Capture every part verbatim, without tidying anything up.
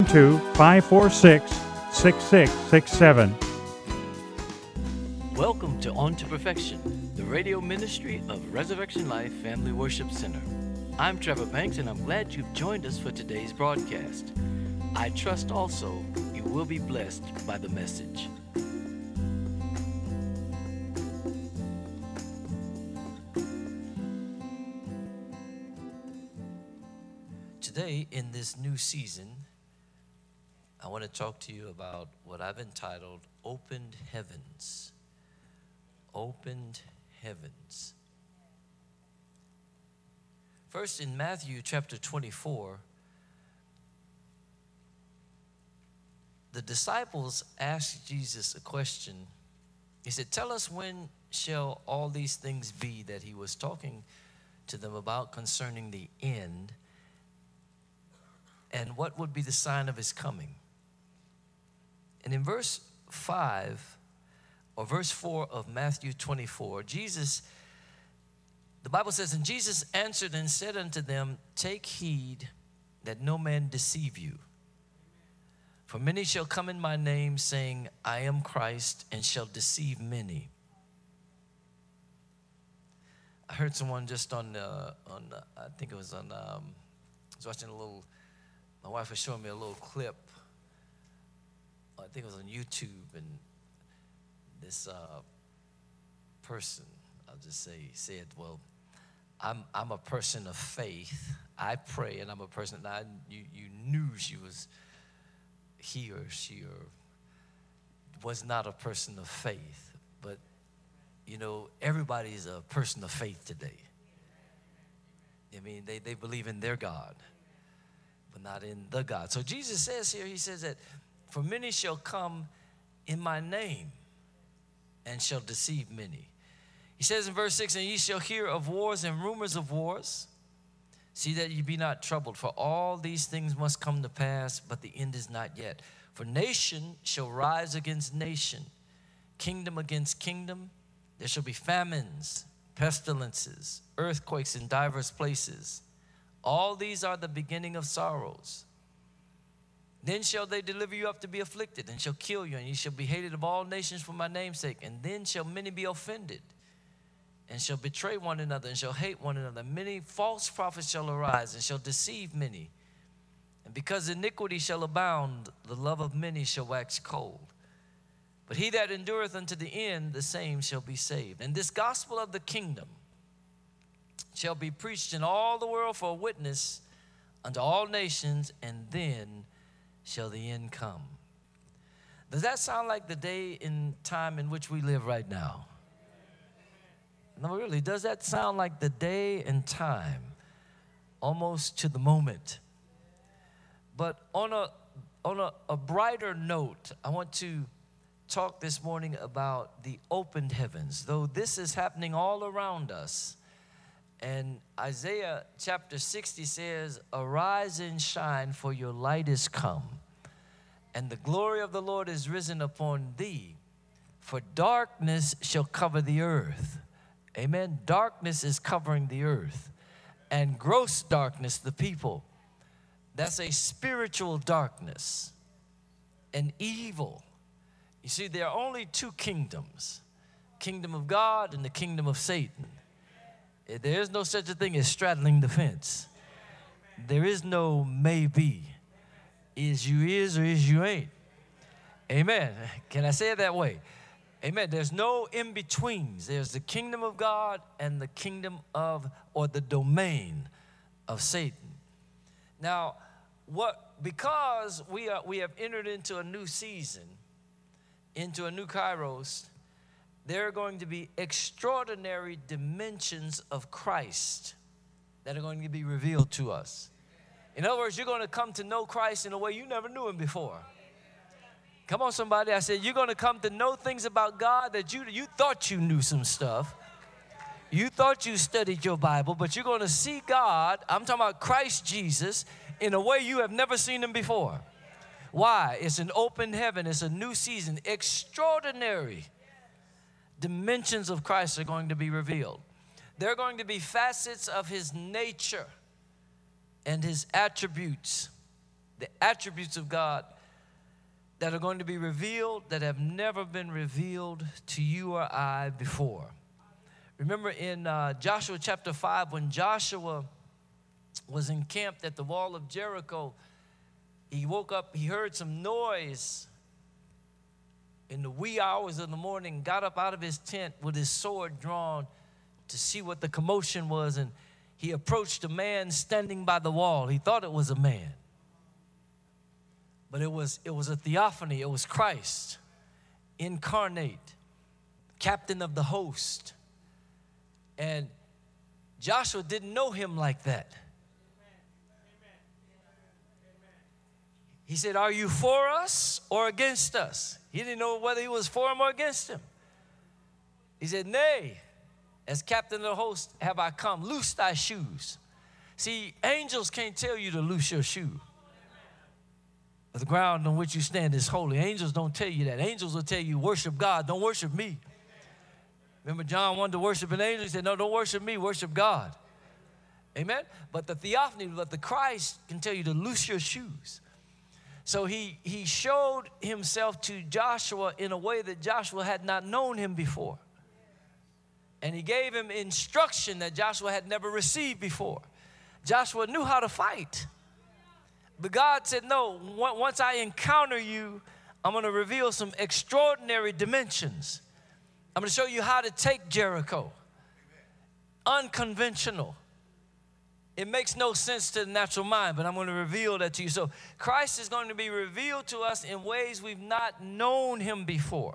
two five four six, six six six seven. Welcome to On to Perfection, the radio ministry of Resurrection Life Family Worship Center. I'm Trevor Banks, and I'm glad you've joined us for today's broadcast. I trust also you will be blessed by the message. Today, in this new season, I want to talk to you about what I've entitled Opened Heavens. Opened Heavens. First, in Matthew chapter twenty-four, the disciples asked Jesus a question. He said, "Tell us, when shall all these things be?" That he was talking to them about concerning the end, and what would be the sign of his coming. And in verse five, or verse four of Matthew twenty-four, Jesus, the Bible says, "And Jesus answered and said unto them, Take heed that no man deceive you. For many shall come in my name, saying, I am Christ, and shall deceive many." I heard someone just on, uh, on uh, I think it was on, um, I was watching a little, my wife was showing me a little clip. I think it was on YouTube, and this uh, person, I'll just say, said, "Well, I'm I'm a person of faith. I pray, and I'm a person." And I, you you knew she was, he or she or was not a person of faith, but you know, everybody's a person of faith today. I mean, they they believe in their God, but not in the God. So Jesus says here, he says that, "For many shall come in my name, and shall deceive many." He says in verse six, "And ye shall hear of wars and rumors of wars. See that ye be not troubled, for all these things must come to pass, but the end is not yet. For nation shall rise against nation, kingdom against kingdom. There shall be famines, pestilences, earthquakes in divers places. All these are the beginning of sorrows. Then shall they deliver you up to be afflicted, and shall kill you, and ye shall be hated of all nations for my name's sake. And then shall many be offended, and shall betray one another, and shall hate one another. Many false prophets shall arise, and shall deceive many. And because iniquity shall abound, the love of many shall wax cold. But he that endureth unto the end, the same shall be saved. And this gospel of the kingdom shall be preached in all the world for a witness unto all nations, and then shall the end come." Does that sound like the day and time in which we live right now? No, really, does that sound like the day and time, almost to the moment? But on a on a, a brighter note, I want to talk this morning about the opened heavens. Though this is happening all around us, and Isaiah chapter sixty says, "Arise and shine, for your light is come, and the glory of the Lord is risen upon thee. For darkness shall cover the earth." Amen. Darkness is covering the earth, and gross darkness the people. That's a spiritual darkness, an evil. You see, there are only two kingdoms, kingdom of God and the kingdom of Satan. There is no such a thing as straddling the fence. There is no maybe. Is you is or is you ain't. Amen. Can I say it that way? Amen. There's no in-betweens. There's the kingdom of God and the kingdom of, or the domain of Satan. Now, what because we are we have entered into a new season, into a new Kairos, there are going to be extraordinary dimensions of Christ that are going to be revealed to us. In other words, you're going to come to know Christ in a way you never knew him before. Come on, somebody. I said, you're going to come to know things about God that you, you thought you knew some stuff. You thought you studied your Bible, but you're going to see God, I'm talking about Christ Jesus, in a way you have never seen him before. Why? It's an open heaven. It's a new season. Extraordinary dimensions of Christ are going to be revealed. There are going to be facets of his nature and his attributes the attributes of God that are going to be revealed that have never been revealed to you or I before. Remember in uh, Joshua chapter five, when Joshua was encamped at the wall of Jericho, he woke up, he heard some noise in the wee hours of the morning, got up out of his tent with his sword drawn to see what the commotion was, and he approached a man standing by the wall. He thought it was a man, but it was, it was a theophany. It was Christ incarnate, captain of the host. And Joshua didn't know him like that. He said, "Are you for us or against us?" He didn't know whether he was for him or against him. He said, "Nay, as captain of the host have I come. Loose thy shoes." See, angels can't tell you to loose your shoe. The ground on which you stand is holy. Angels don't tell you that. Angels will tell you, worship God, don't worship me. Remember John wanted to worship an angel. He said, no, don't worship me, worship God. Amen? But the theophany, but the Christ can tell you to loose your shoes. So he, he showed himself to Joshua in a way that Joshua had not known him before. And he gave him instruction that Joshua had never received before. Joshua knew how to fight. But God said, no, once I encounter you, I'm going to reveal some extraordinary dimensions. I'm going to show you how to take Jericho. Unconventional. It makes no sense to the natural mind, but I'm going to reveal that to you. So Christ is going to be revealed to us in ways we've not known him before.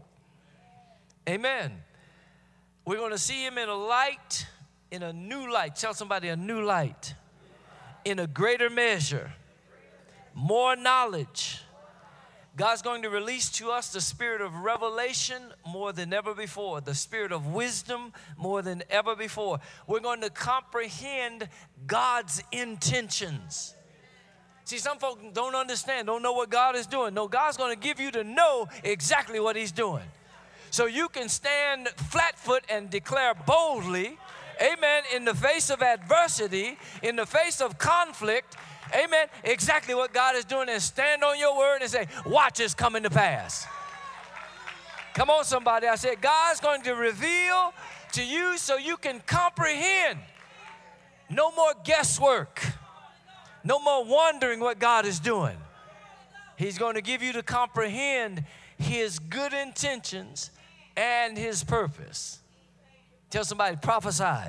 Amen. We're going to see him in a light, in a new light. Tell somebody, a new light. In a greater measure. More knowledge. God's going to release to us the spirit of revelation more than ever before, the spirit of wisdom more than ever before. We're going to comprehend God's intentions. See, some folks don't understand, don't know what God is doing. No, God's going to give you to know exactly what he's doing. So you can stand flat-foot and declare boldly, amen, in the face of adversity, in the face of conflict, amen, exactly what God is doing, and stand on your word and say, watch is coming to pass. Come on, somebody. I said, God's going to reveal to you so you can comprehend. No more guesswork. No more wondering what God is doing. He's going to give you to comprehend his good intentions and his purpose. Tell somebody, prophesy.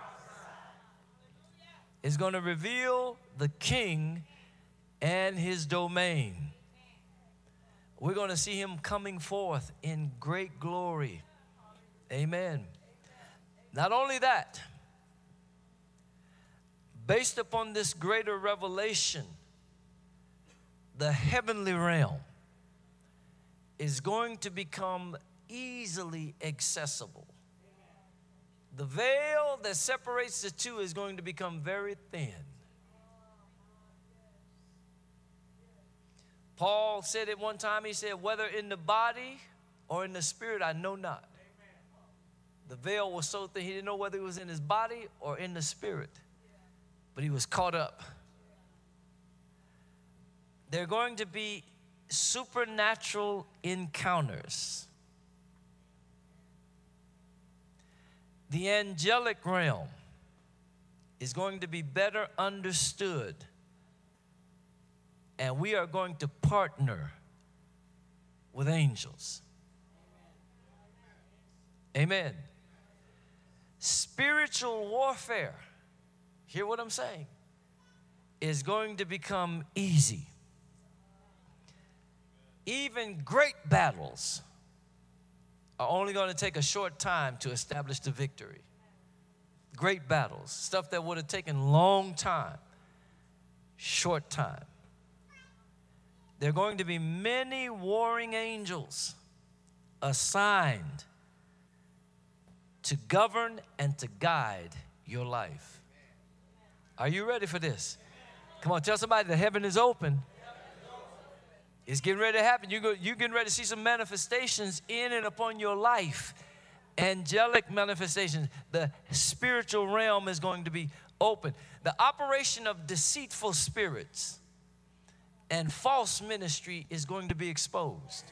Is going to reveal the king and his domain. We're going to see him coming forth in great glory. Amen. Not only that, based upon this greater revelation, the heavenly realm is going to become easily accessible. The veil that separates the two is going to become very thin. Paul said it one time, he said, whether in the body or in the spirit, I know not. The veil was so thin, he didn't know whether it was in his body or in the spirit, but he was caught up. There are going to be supernatural encounters. The angelic realm is going to be better understood, and we are going to partner with angels. Amen. Spiritual warfare, hear what I'm saying, is going to become easy. Even great battles are only going to take a short time to establish the victory. Great battles, stuff that would have taken long time, short time. There are going to be many warring angels assigned to govern and to guide your life. Are you ready for this? Come on, tell somebody the heaven is open. It's getting ready to happen. You go, you're getting ready to see some manifestations in and upon your life. Angelic manifestations. The spiritual realm is going to be open. The operation of deceitful spirits and false ministry is going to be exposed.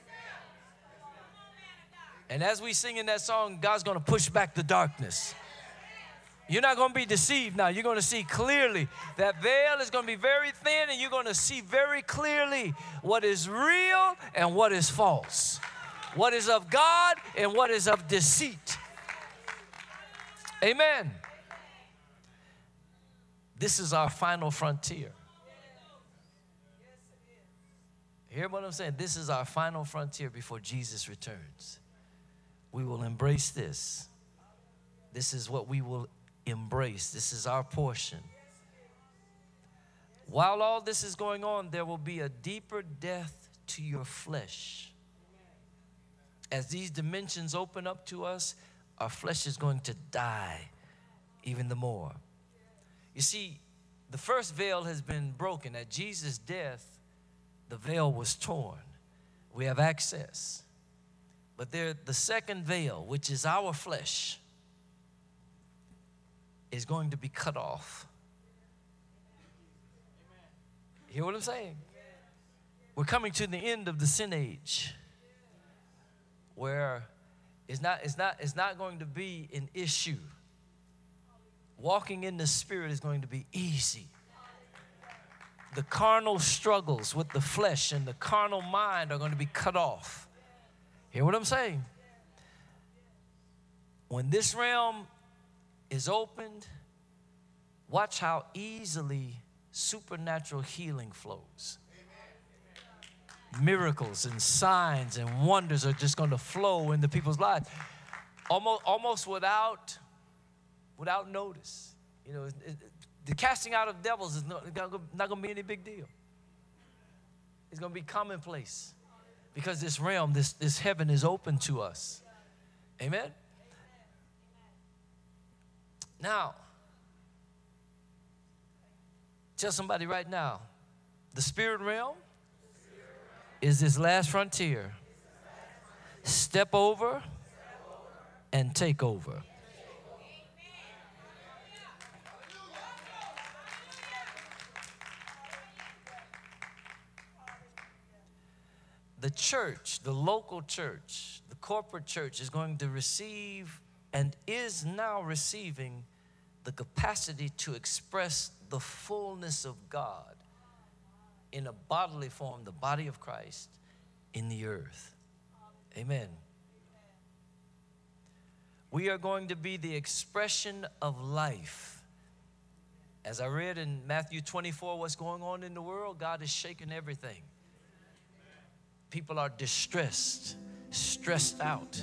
And as we sing in that song, God's going to push back the darkness. You're not going to be deceived now. You're going to see clearly. That veil is going to be very thin, and you're going to see very clearly what is real and what is false, what is of God and what is of deceit. Amen. This is our final frontier. Hear what I'm saying? This is our final frontier before Jesus returns. We will embrace this. This is what we will embrace. This is our portion. While all this is going on, there will be a deeper death to your flesh. As these dimensions open up to us, our flesh is going to die even the more. You see, the first veil has been broken. At Jesus' death, the veil was torn. We have access. But there, the second veil, which is our flesh, is going to be cut off. You hear what I'm saying? We're coming to the end of the sin age, where it's not, it's not, it's not going to be an issue. Walking in the Spirit is going to be easy. The carnal struggles with the flesh and the carnal mind are going to be cut off. Hear what I'm saying? When this realm is opened, watch how easily supernatural healing flows. Miracles and signs and wonders are just going to flow into people's lives, almost, almost without, without notice. You know, it, it, the casting out of devils is not, not going to be any big deal. It's going to be commonplace because this realm, this, this heaven is open to us. Amen? Now, tell somebody right now, the spirit realm is this last frontier. Step over and take over. The church, the local church, the corporate church is going to receive and is now receiving the capacity to express the fullness of God in a bodily form, the body of Christ in the earth. Amen. We are going to be the expression of life. As I read in Matthew twenty-four, what's going on in the world, God is shaking everything. People are distressed, stressed out.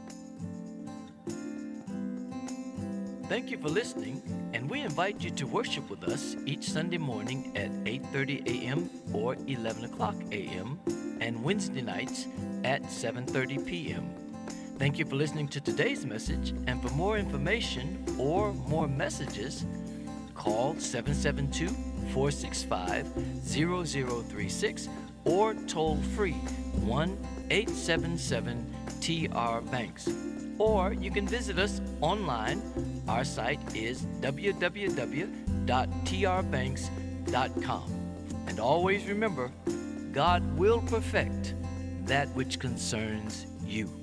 Thank you for listening, and we invite you to worship with us each Sunday morning at eight thirty a m or eleven o'clock a m and Wednesday nights at seven thirty p m Thank you for listening to today's message, and for more information or more messages, call seven seven two, four six five, zero zero three six or toll free one eight seven seven T R Banks. Or you can visit us online. Our site is w w w dot t r banks dot com. And always remember, God will perfect that which concerns you.